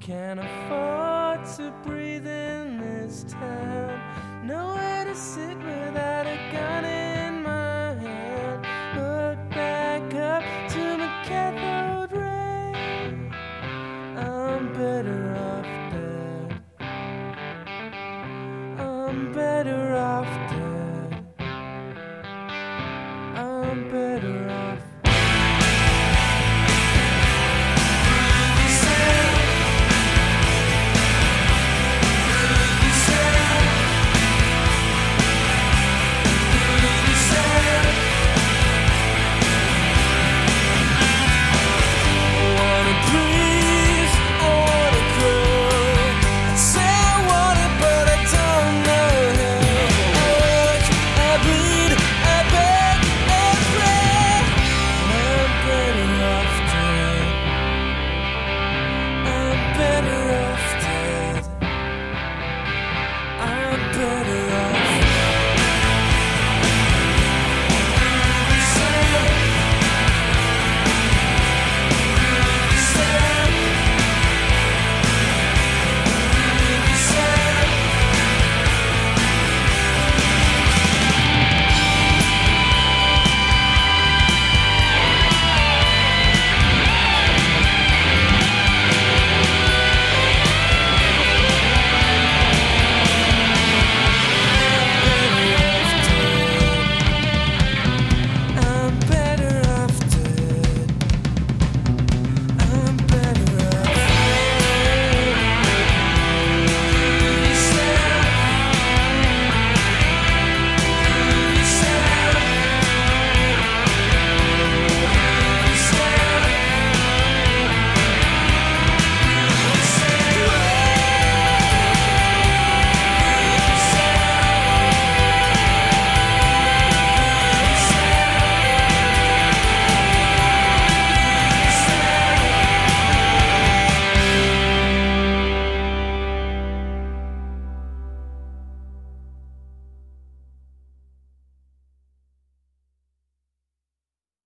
Can't afford to breathe in this town. Nowhere to sit without a gun in my hand. Look back up to my cathode ray. I'm better